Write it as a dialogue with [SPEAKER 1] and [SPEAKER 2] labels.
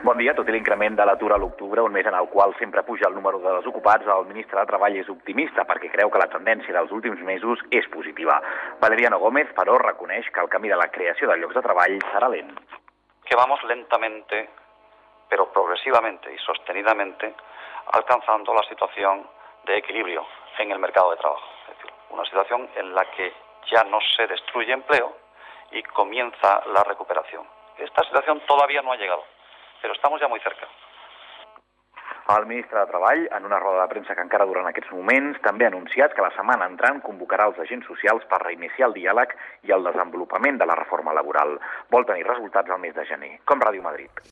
[SPEAKER 1] Bon dia. Tot i l'increment de l'atur a l'octubre, un mes en el qual sempre puja el número de desocupats, el ministre de Treball és optimista perquè creu que la tendència dels últims mesos és positiva. Valeriano Gómez, però, reconeix que el camí de la creació de llocs de treball serà lent.
[SPEAKER 2] Que vamos lentamente, pero progresivamente y sostenidamente, alcanzando la situación de equilibrio en el mercado de trabajo. Es decir, una situación en la que ya no se destruye empleo y comienza la recuperación. Esta situación todavía no ha llegado, però estamos ja molt cerca.
[SPEAKER 1] El ministre de Treball, en una roda de premsa que encara dura en aquests moments, també ha anunciat que la setmana entrant convocarà els agents socials per reiniciar el diàleg i el desenvolupament de la reforma laboral. Vol tenir resultats al mes de gener, com Ràdio Madrid.